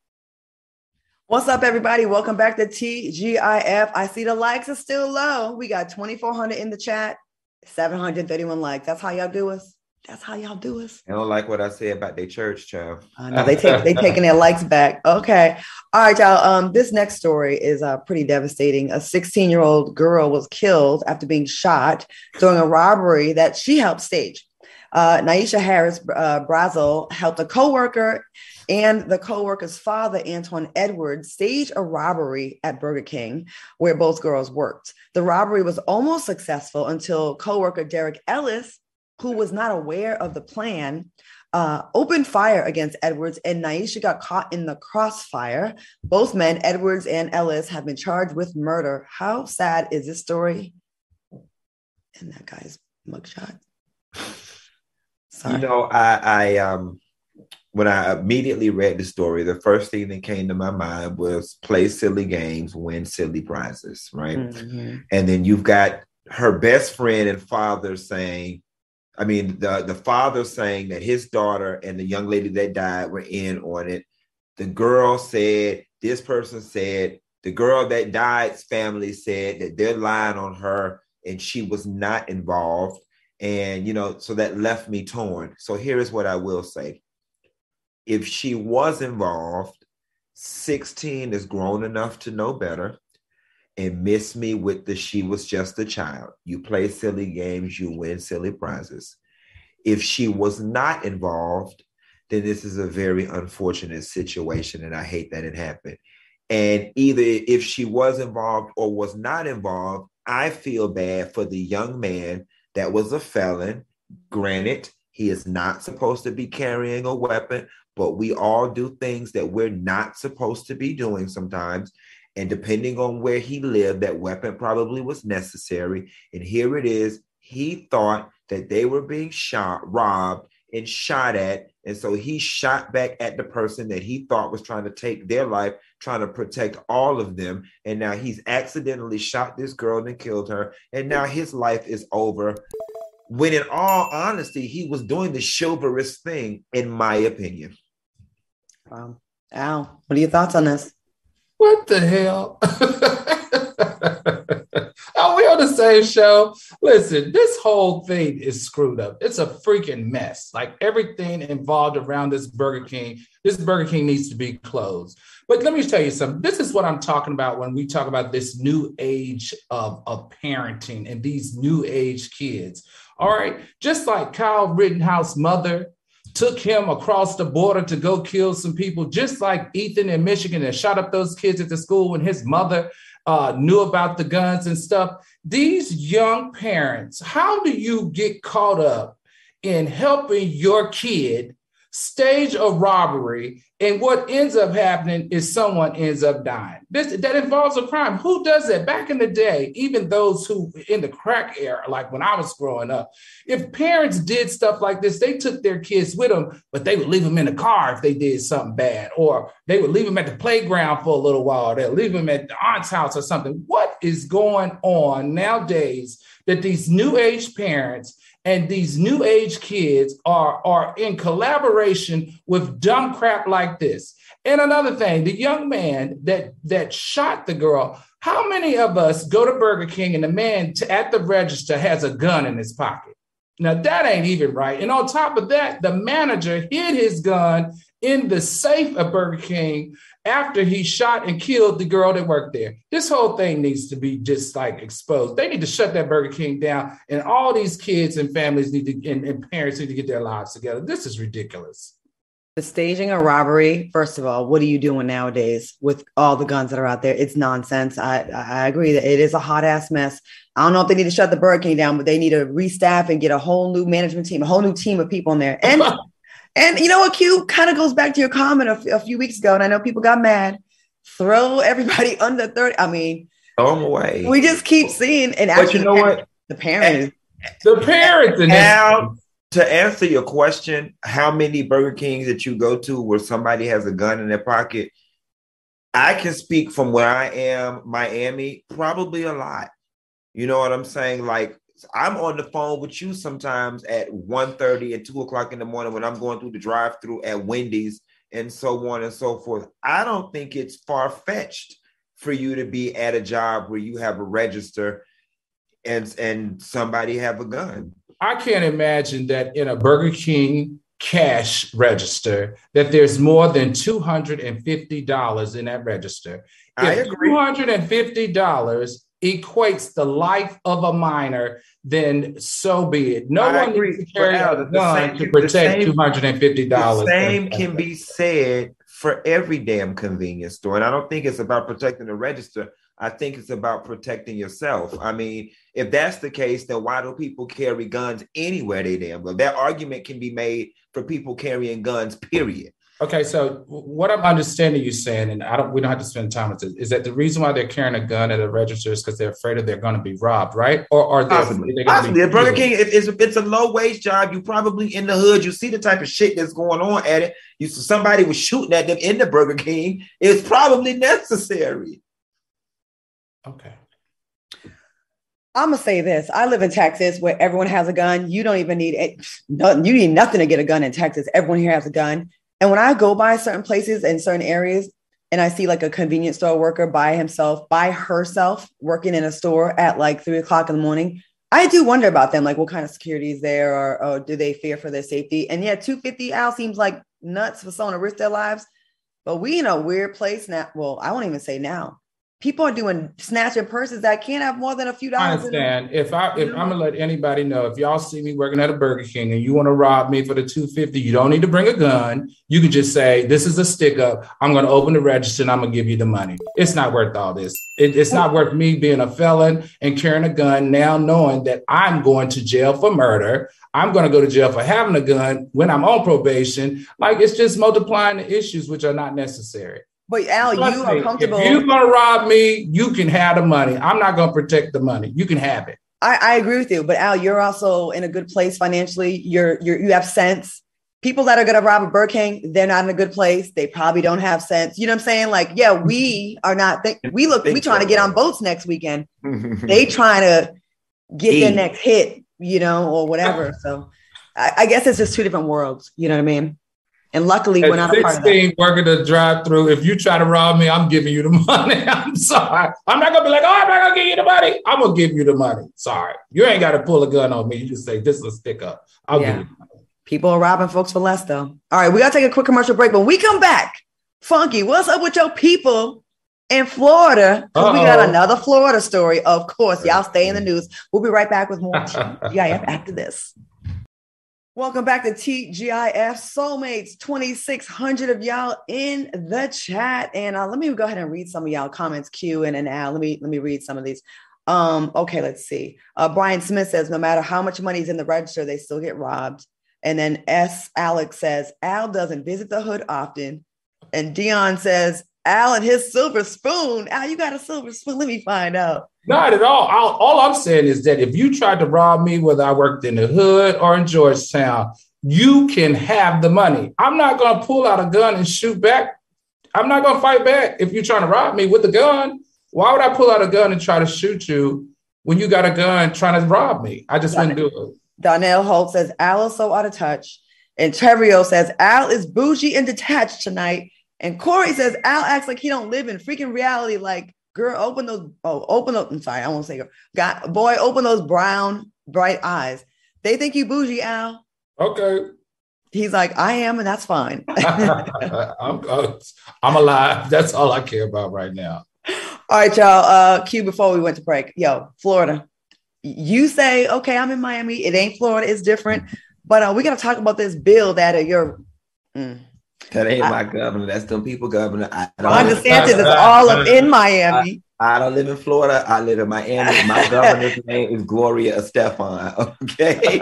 What's up, everybody? Welcome back to T G I F. I see the likes are still low. We got twenty-four hundred in the chat, seven hundred thirty-one likes. That's how y'all do us. That's how y'all do us. I don't like what I say about their church, child. I know they take they taking their likes back. Okay, all right, y'all. Um, this next story is uh pretty devastating. A sixteen-year-old girl was killed after being shot during a robbery that she helped stage. Uh, Naisha Harris uh, Brazel helped a coworker and the co-worker's father, Antoine Edwards, staged a robbery at Burger King where both girls worked. The robbery was almost successful until co-worker Derek Ellis, who was not aware of the plan, uh, opened fire against Edwards, and Naisha got caught in the crossfire. Both men, Edwards and Ellis, have been charged with murder. How sad is this story? And that guy's mugshot. Sorry. You know, I, I um. When I immediately read the story, the first thing that came to my mind was play silly games, win silly prizes, right? Mm-hmm. And then you've got her best friend and father saying, I mean, the, the father saying that his daughter and the young lady that died were in on it. The girl said, this person said, the girl that died's family said that they're lying on her and she was not involved. And, you know, so that left me torn. So here is what I will say. If she was involved, sixteen is grown enough to know better, and miss me with the she was just a child. You play silly games, you win silly prizes. If she was not involved, then this is a very unfortunate situation, and I hate that it happened. And either if she was involved or was not involved, I feel bad for the young man that was a felon. Granted, He is not supposed to be carrying a weapon, but we all do things that we're not supposed to be doing sometimes. And depending on where he lived, that weapon probably was necessary. And here it is. He thought that they were being shot, robbed, and shot at. And so he shot back at the person that he thought was trying to take their life, trying to protect all of them. And now he's accidentally shot this girl and killed her. And now his life is over. When in all honesty, he was doing the chivalrous thing, in my opinion. Wow. Al, what are your thoughts on this? What the hell? Are we on the same show? Listen, this whole thing is screwed up. It's a freaking mess. Like everything involved around this Burger King, this Burger King needs to be closed. But let me tell you something. This is what I'm talking about when we talk about this new age of, of parenting and these new age kids. All right. Just like Kyle Rittenhouse mother took him across the border to go kill some people, just like Ethan in Michigan that shot up those kids at the school when his mother uh, knew about the guns and stuff. These young parents, how do you get caught up in helping your kid stage a robbery, and what ends up happening is someone ends up dying? This that involves a crime. Who does that? Back in the day, even those who in the crack era, like when I was growing up, if parents did stuff like this, they took their kids with them, but they would leave them in the car if they did something bad, or they would leave them at the playground for a little while. They'll leave them at the aunt's house or something. What is going on nowadays that these new age parents and these new age kids are, are in collaboration with dumb crap like this? And another thing, the young man that, that shot the girl, how many of us go to Burger King and the man t- at the register has a gun in his pocket? Now, that ain't even right. And on top of that, the manager hid his gun in the safe of Burger King after he shot and killed the girl that worked there. This whole thing needs to be just like exposed. They need to shut that Burger King down, and all these kids and families need to, and, and parents need to get their lives together. This is ridiculous. The staging a robbery, first of all, what are you doing nowadays with all the guns that are out there? It's nonsense. I, I agree that it is a hot ass mess. I don't know if they need to shut the Burger King down, but they need to restaff and get a whole new management team, a whole new team of people in there. And And you know what, Q, kind of goes back to your comment a, f- a few weeks ago, and I know people got mad. Throw everybody under thirty. I mean, throw them away. We just keep seeing, and but you know what? The parents, the parents. Now, to answer your question, how many Burger Kings that you go to where somebody has a gun in their pocket? I can speak from where I am, Miami, probably a lot. You know what I'm saying? Like, I'm on the phone with you sometimes at one thirty and two o'clock in the morning when I'm going through the drive-through at Wendy's and so on and so forth. I don't think it's far-fetched for you to be at a job where you have a register and, and somebody have a gun. I can't imagine that in a Burger King cash register that there's more than two hundred fifty dollars in that register. I if agree. two hundred fifty dollars equates the life of a minor, then so be it. No I one agree. needs to carry Al, a gun same, to protect same, two hundred fifty dollars. The same can be said for every damn convenience store. And I don't think it's about protecting the register. I think it's about protecting yourself. I mean, if that's the case, then why do people carry guns anywhere they damn go? That argument can be made for people carrying guns, period. Okay, so what I'm understanding you saying, and I don't, we don't have to spend time with this, is that the reason why they're carrying a gun at a register is because they're afraid of they're going to be robbed, right? Or are they? Possibly. Possibly. At Burger King, it, it's, it's a low wage job. You probably in the hood. You see the type of shit that's going on at it. You somebody was shooting at them in the Burger King. It's probably necessary. Okay. I'm gonna say this. I live in Texas where everyone has a gun. You don't even need it. No, you need nothing to get a gun in Texas. Everyone here has a gun. And when I go by certain places and certain areas and I see like a convenience store worker by himself, by herself, working in a store at like three o'clock in the morning, I do wonder about them. Like what kind of security is there, or, or do they fear for their safety? And yeah, two hundred fifty Al seems like nuts for someone to risk their lives. But we in a weird place now. Well, I won't even say now. people are doing snatching purses that can't have more than a few I dollars. understand. If I if I'm gonna let anybody know, if y'all see me working at a Burger King and you want to rob me for the two fifty, you don't need to bring a gun. You can just say, "This is a stick up. I'm gonna open the register and I'm gonna give you the money." It's not worth all this. It, it's not worth me being a felon and carrying a gun now, knowing that I'm going to jail for murder. I'm going to go to jail for having a gun when I'm on probation. Like, it's just multiplying the issues, which are not necessary. But Al, you Trust me, are comfortable. If you're going to rob me, you can have the money. I'm not going to protect the money. You can have it. I, I agree with you. But Al, you're also in a good place financially. You're, you're you have sense. People that are going to rob a Burger King, they're not in a good place. They probably don't have sense. You know what I'm saying? Like, yeah, we are not. Th- we look. We trying to get on boats next weekend. They trying to get Eat. their next hit, you know, or whatever. So, I, I guess it's just two different worlds. You know what I mean? And luckily, At we're not a part of sixteen, that. working the drive-through. If you try to rob me, I'm giving you the money. I'm sorry. I'm not gonna be like, oh, I'm not gonna give you the money. I'm gonna give you the money. Sorry, you ain't got to pull a gun on me. You just say this is a stick up. I'll Yeah. give you the money. People are robbing folks for less, though. All right, we got to take a quick commercial break. When we come back, Funky, what's up with your people in Florida? Because we got another Florida story. Of course, y'all stay in the news. We'll be right back with more T G I F after this. Welcome back to T G I F Soulmates. twenty-six hundred of y'all in the chat. And uh, let me go ahead and read some of y'all comments, Q and, and Al. Let me, let me read some of these. Um, okay, let's see. Uh, Brian Smith says, no matter how much money is in the register, they still get robbed. And then S. Alex says, Al doesn't visit the hood often. And Dion says, Al and his silver spoon. Al, you got a silver spoon? Let me find out. Not at all. all. All I'm saying is that if you tried to rob me, whether I worked in the hood or in Georgetown, you can have the money. I'm not going to pull out a gun and shoot back. I'm not going to fight back if you're trying to rob me with a gun. Why would I pull out a gun and try to shoot you when you got a gun trying to rob me? I just wouldn't do it. Donnell Holt says, Al is so out of touch. And Trevorio says, Al is bougie and detached tonight. And Corey says, Al acts like he don't live in freaking reality. Like, girl, open those, oh, open those, I'm sorry, I won't say girl. God, boy, open those brown, bright eyes. They think you bougie, Al. Okay. He's like, I am, and that's fine. I'm, I'm alive. That's all I care about right now. All right, y'all. Uh, Q, before we went to break, yo, Florida. You say, okay, I'm in Miami. It ain't Florida. It's different. But uh, we got to talk about this bill that uh, you're. Mm, That ain't I, my governor. That's them people governor. I Ron DeSantis is all up in Miami. I, I don't live in Florida. I live in Miami. My governor's name is Gloria Estefan. Okay.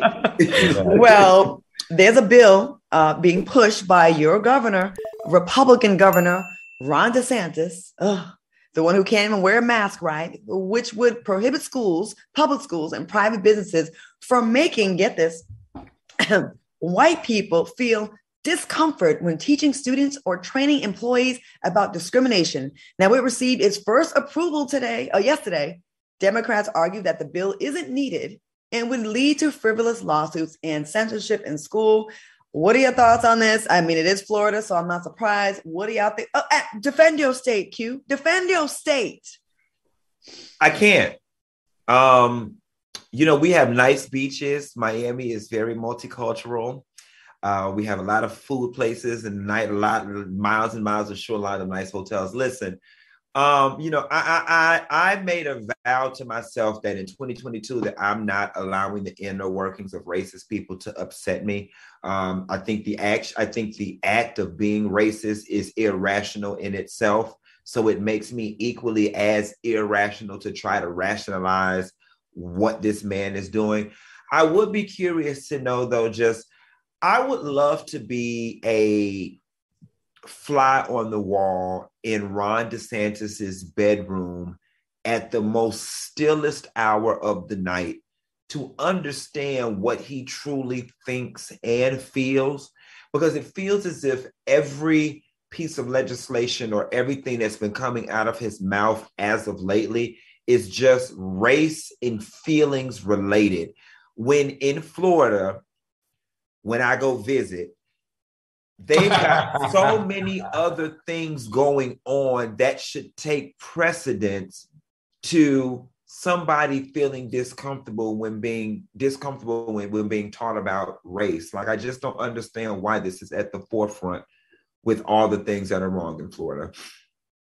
Well, there's a bill uh, being pushed by your governor, Republican governor, Ron DeSantis. Ugh. The one who can't even wear a mask, right? Which would prohibit schools, public schools, and private businesses from making, get this, white people feel discomfort when teaching students or training employees about discrimination. Now, it received its first approval today, or yesterday. Democrats argue that the bill isn't needed and would lead to frivolous lawsuits and censorship in school. What are your thoughts on this? I mean, it is Florida, so I'm not surprised. What do y'all think? Oh, uh, defend your state, Q. Defend your state. I can't. Um, you know, we have nice beaches. Miami is very multicultural. Uh, we have a lot of food places and night, a lot miles and miles of shoreline of nice hotels. Listen, um, you know, I, I I made a vow to myself that in twenty twenty-two that I'm not allowing the inner workings of racist people to upset me. Um, I think the act, I think the act of being racist is irrational in itself. So it makes me equally as irrational to try to rationalize what this man is doing. I would be curious to know, though, just I would love to be a fly on the wall in Ron DeSantis's bedroom at the most stillest hour of the night to understand what he truly thinks and feels, because it feels as if every piece of legislation or everything that's been coming out of his mouth as of lately is just race and feelings related. When in Florida, when I go visit, they've got so many other things going on that should take precedence to somebody feeling discomfortable when being discomfortable when, when being taught about race. Like, I just don't understand why this is at the forefront with all the things that are wrong in Florida.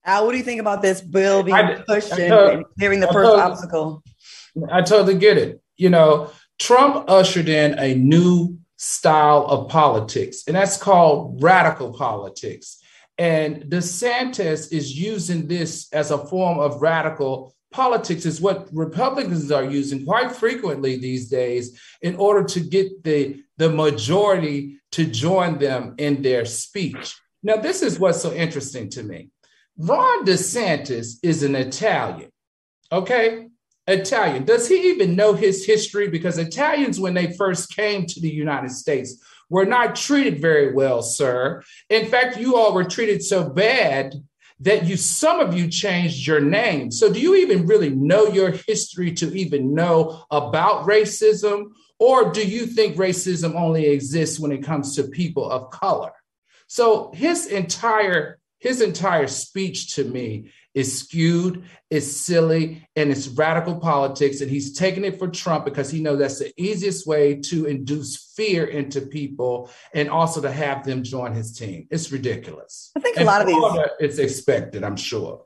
Al, what do you think about this bill being I, pushed I, I and, told, and clearing the I first told, obstacle? I totally get it. You know, Trump ushered in a new style of politics, and that's called radical politics. And DeSantis is using this as a form of radical politics, is what Republicans are using quite frequently these days in order to get the, the majority to join them in their speech. Now, this is what's so interesting to me. Ron DeSantis is an Italian, okay? Italian. Does he even know his history? Because Italians, when they first came to the United States, were not treated very well, sir. In fact, you all were treated so bad that you, some of you changed your name. So do you even really know your history to even know about racism? Or do you think racism only exists when it comes to people of color? So his entire, his entire speech to me is skewed, it's silly, and it's radical politics. And he's taking it for Trump because he knows that's the easiest way to induce fear into people and also to have them join his team. It's ridiculous. I think and a lot of these, it's expected, I'm sure.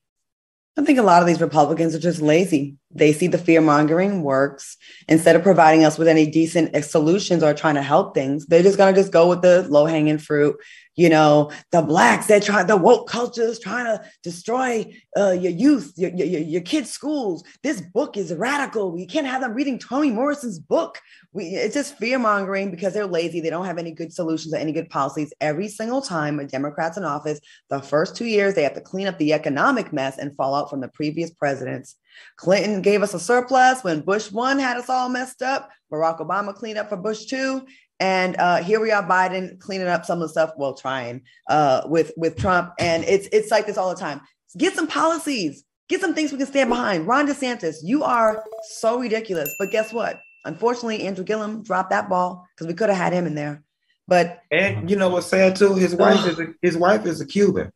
I think a lot of these Republicans are just lazy. They see the fear mongering works. Instead of providing us with any decent solutions or trying to help things, they're just going to just go with the low hanging fruit. You know, the blacks, they're trying, the woke culture is trying to destroy uh, your youth, your, your, your kids' schools. This book is radical. We can't have them reading Toni Morrison's book. We, it's just fear mongering because they're lazy. They don't have any good solutions or any good policies. Every single time a Democrat's in office, the first two years, they have to clean up the economic mess and fallout from the previous presidents. Clinton gave us a surplus when Bush one had us all messed up. Barack Obama cleaned up for Bush two. And uh, here we are, Biden cleaning up some of the stuff, well, trying uh, with, with Trump. And it's it's like this all the time. Get some policies, get some things we can stand behind. Ron DeSantis, you are so ridiculous. But guess what? Unfortunately, Andrew Gillum dropped that ball because we could have had him in there. But and you know what's sad too? His wife is a, his wife is a Cuban.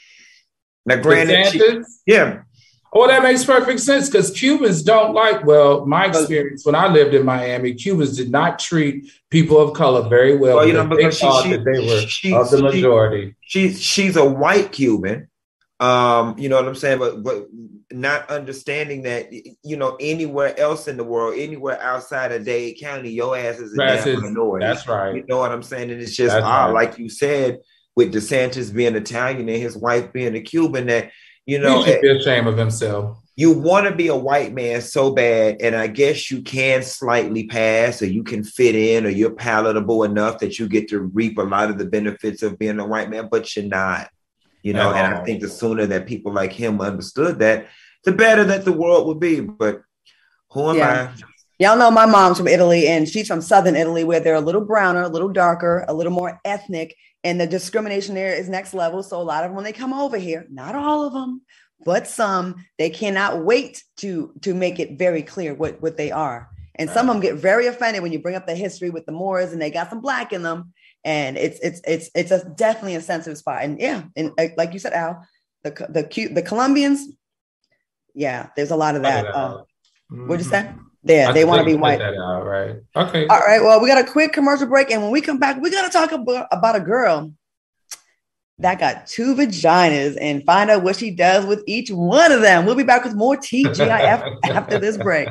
Now, granted, she, yeah. Well, that makes perfect sense because Cubans don't like, well, my experience when I lived in Miami, Cubans did not treat people of color very well. Well, you know, because they she, she, that they were she, of the majority. She, she's she's a white Cuban, um, you know what I'm saying? But but not understanding that, you know, anywhere else in the world, anywhere outside of Dade County, your ass is a that's damn his, minority. That's right. You know what I'm saying? And it's just that's odd, right. like you said, with DeSantis being Italian and his wife being a Cuban, that, you know, he should be ashamed of himself. You want to be a white man so bad, and I guess you can slightly pass, or you can fit in, or you're palatable enough that you get to reap a lot of the benefits of being a white man, but you're not, you know. No. And I think the sooner that people like him understood that, the better that the world would be. But who am yeah. I? Y'all know my mom's from Italy, and she's from Southern Italy, where they're a little browner, a little darker, a little more ethnic, and the discrimination there is next level. So a lot of them, when they come over here, not all of them, but some, they cannot wait to, to make it very clear what, what they are. And some of them get very offended when you bring up the history with the Moors and they got some black in them. And it's it's it's it's a, definitely a sensitive spot. And yeah, and like you said, Al, the the the Colombians, yeah, there's a lot of that. Uh, mm-hmm. What'd you say? Yeah, they want to be white. That out, right. Okay. All right. Well, we got a quick commercial break, and when we come back, we got to talk about, about a girl that got two vaginas and find out what she does with each one of them. We'll be back with more T G I F after this break.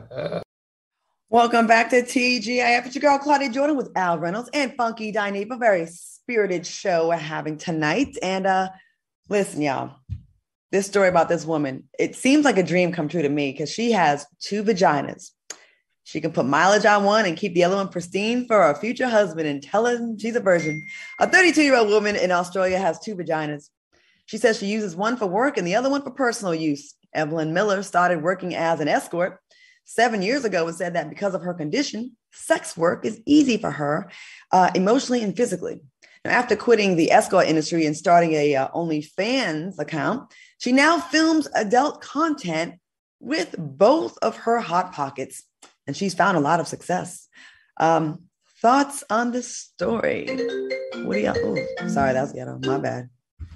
Welcome back to T G I F. It's your girl, Claudia Jordan, with Al Reynolds and Funky Dineva. Very spirited show we're having tonight. And uh, listen, y'all, this story about this woman, it seems like a dream come true to me because she has two vaginas. She can put mileage on one and keep the other one pristine for her future husband and tell him she's a virgin. A thirty-two-year-old woman in Australia has two vaginas. She says she uses one for work and the other one for personal use. Evelyn Miller started working as an escort seven years ago and said that because of her condition, sex work is easy for her, uh, emotionally and physically. Now, after quitting the escort industry and starting a uh, OnlyFans account, she now films adult content with both of her hot pockets. And she's found a lot of success. Um, thoughts on this story? What do y'all? Oh, sorry, that's ghetto. My bad.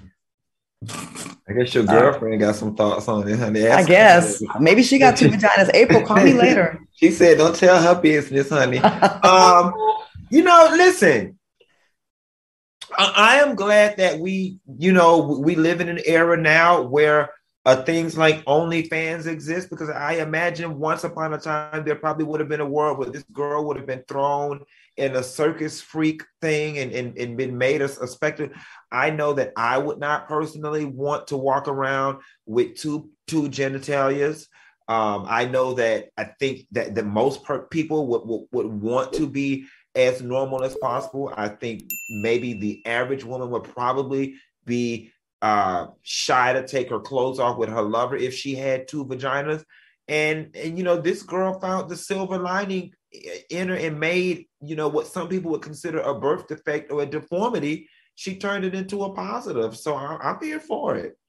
I guess your girlfriend uh, got some thoughts on it, honey. I guess maybe she got two vaginas. April, call me later. She said, "Don't tell her business, honey." um, you know, listen. I, I am glad that we, you know, we live in an era now where uh, things like OnlyFans exist, because I imagine once upon a time there probably would have been a world where this girl would have been thrown in a circus freak thing and, and, and been made a, a spectacle. I know that I would not personally want to walk around with two two genitalias. Um, I know that I think that the most per- people would, would, would want to be as normal as possible. I think maybe the average woman would probably be uh, shy to take her clothes off with her lover if she had two vaginas. And, and, you know, this girl found the silver lining in her and made, you know, what some people would consider a birth defect or a deformity. She turned it into a positive. So I, I'm here for it.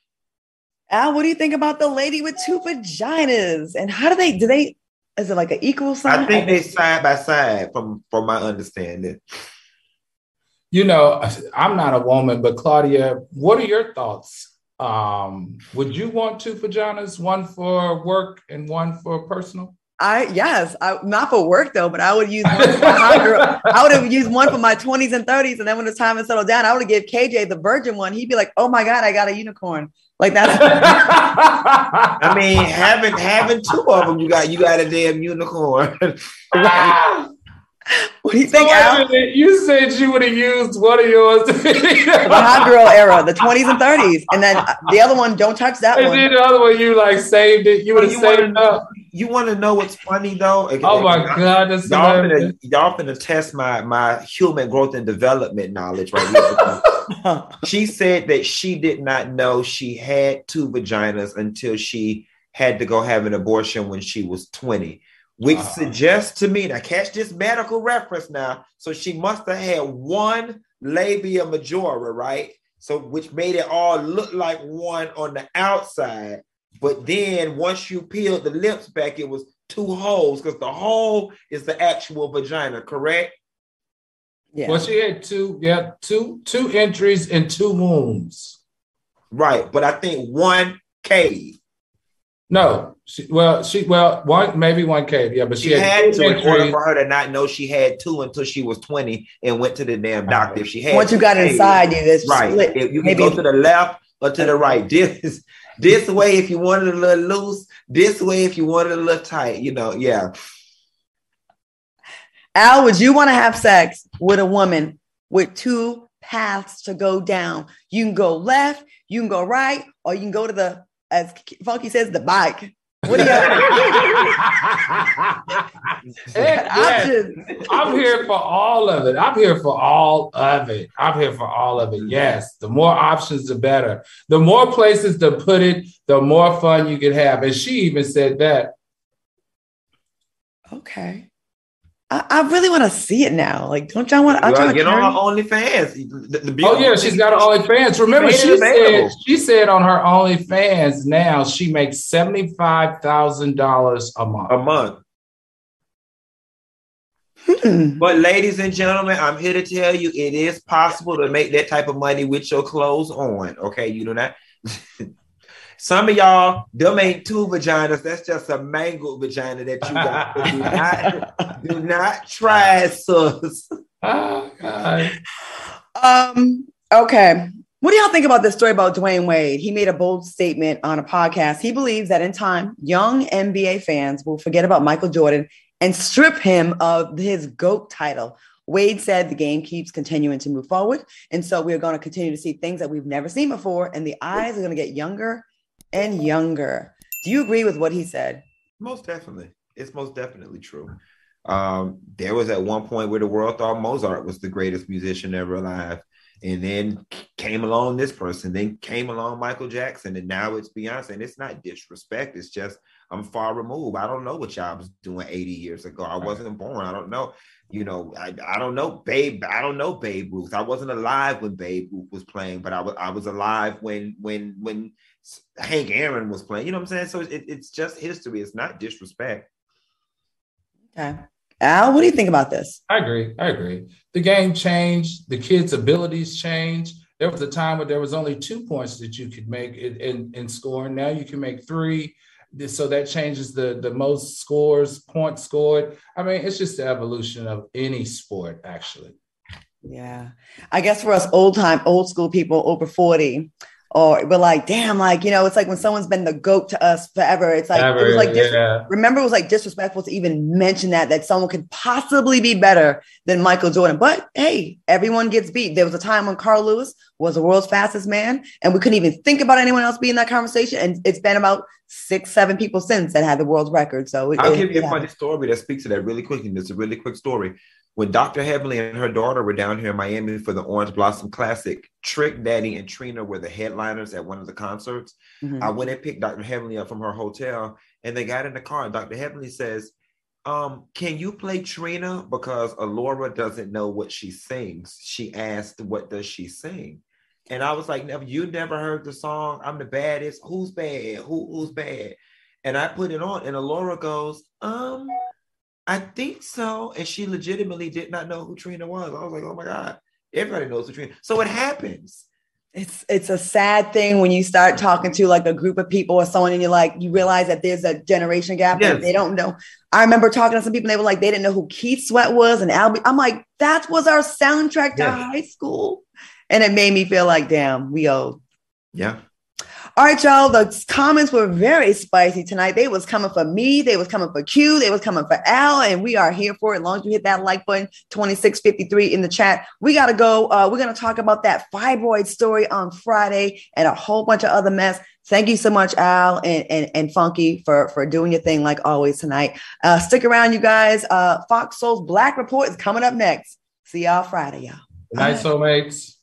Al, what do you think about the lady with two vaginas? And how do they, do they, is it like an equal sign? I think they side by side from, from my understanding. You know, I'm not a woman, but Claudia, what are your thoughts? Um, would you want two vaginas, one for work and one for personal? I, yes, I, not for work though, but I would use one for my hot girl. I would have used one for my twenties and thirties. And then when it's time to settle down, I would have gave K J the virgin one. He'd be like, oh my God, I got a unicorn. Like that's. I mean, having having two of them, you got you got a damn unicorn. Right. What do you think, so Al? You said you would have used one of yours. The hot girl era, the twenties and thirties, and then the other one, don't touch that and one. then the other one, you like saved it. You would have saved it up. You want to know what's funny though? Oh my God, that's y'all finna, y'all finna test my my human growth and development knowledge right here. She said that she did not know she had two vaginas until she had to go have an abortion when she was twenty, which uh, suggests to me, now catch this medical reference now, so she must have had one labia majora, right? So which made it all look like one on the outside. But then once you peeled the lips back, it was two holes, because the hole is the actual vagina, correct? Yeah. Well, she had two, yeah, two, two entries and two wombs. Right, but I think one cave. No, she, well, she, well, one, maybe one cave, yeah, but she, she had, had to entries. in order for her to not know she had two until she was twenty and went to the damn doctor. If she had once you got caves, inside you, this right, split. If you can maybe. go to the left or to the right. This this way if you wanted a little loose. This way if you wanted a little tight. You know, yeah. Al, would you want to have sex with a woman with two paths to go down? You can go left, you can go right, or you can go to the, as Funky says, the bike. What do you yes. I'm here for all of it. I'm here for all of it. I'm here for all of it. Yes. The more options, the better. The more places to put it, the more fun you can have. And she even said that. Okay. I, I really want to see it now. Like, don't y'all want to well, get on her OnlyFans? The, the oh, yeah, she's got her OnlyFans. Remember, she said, she said on her OnlyFans now she makes seventy-five thousand dollars a month. A month. Hmm. But ladies and gentlemen, I'm here to tell you it is possible to make that type of money with your clothes on. Okay, you do not. Some of y'all, them ain't two vaginas. That's just a mangled vagina that you got. do, not, do not try it, sis. Oh, God. Um, okay. What do y'all think about this story about Dwayne Wade? He made a bold statement on a podcast. He believes that in time, young N B A fans will forget about Michael Jordan and strip him of his GOAT title. Wade said the game keeps continuing to move forward. And so we're going to continue to see things that we've never seen before. And the eyes are going to get younger and younger. Do you agree with what he said? Most definitely. It's most definitely true. Um, there was at one point where the world thought Mozart was the greatest musician ever alive. And then came along this person, then came along Michael Jackson, and now it's Beyonce. And it's not disrespect. It's just I'm far removed. I don't know what y'all was doing eighty years ago. I wasn't born. I don't know. You know, I, I don't know, Babe. I don't know Babe Ruth. I wasn't alive when Babe Ruth was playing, but I was I was alive when when when Hank Aaron was playing. You know what I'm saying? So it, it's just history. It's not disrespect. Okay. Al, what do you think about this? I agree. I agree. The game changed. The kids' abilities changed. There was a time where there was only two points that you could make in, in, in scoring. Now you can make three. So that changes the, the most scores, points scored. I mean, it's just the evolution of any sport, actually. Yeah. I guess for us old time, old school people over forty, or we're like, damn, like, you know, it's like when someone's been the GOAT to us forever. It's like, Ever, it was like, dis- yeah. remember, it was like disrespectful to even mention that, that someone could possibly be better than Michael Jordan. But hey, everyone gets beat. There was a time when Carl Lewis was the world's fastest man, and we couldn't even think about anyone else being in that conversation. And it's been about six, seven people since that had the world's record. So it, I'll it, give you it a funny story that speaks to that really quickly. It's a really quick story. When Doctor Heavenly and her daughter were down here in Miami for the Orange Blossom Classic, Trick Daddy and Trina were the headliners at one of the concerts. Mm-hmm. I went and picked Doctor Heavenly up from her hotel, and they got in the car. And Doctor Heavenly says, um, can you play Trina? Because Alora doesn't know what she sings. She asked, what does she sing? And I was like, never, you never heard the song, I'm the baddest. Who's bad? Who, who's bad? And I put it on, and Alora goes, um... I think so. And she legitimately did not know who Trina was. I was like, oh my God, everybody knows who Trina. So it happens. It's it's a sad thing when you start talking to like a group of people or someone and you're like, you realize that there's a generation gap. Yes. And they don't know. I remember talking to some people and they were like, they didn't know who Keith Sweat was and Albie. I'm like, that was our soundtrack to yes. high school. And it made me feel like, damn, we old. Yeah. All right, y'all. The comments were very spicy tonight. They was coming for me. They was coming for Q. They was coming for Al. And we are here for it. As long as you hit that like button, twenty-six fifty-three in the chat. We got to go. Uh, we're going to talk about that fibroid story on Friday and a whole bunch of other mess. Thank you so much, Al and, and, and Funky, for, for doing your thing like always tonight. Uh, stick around, you guys. Uh, Fox Soul's Black Report is coming up next. See y'all Friday, y'all. Good night, soulmates.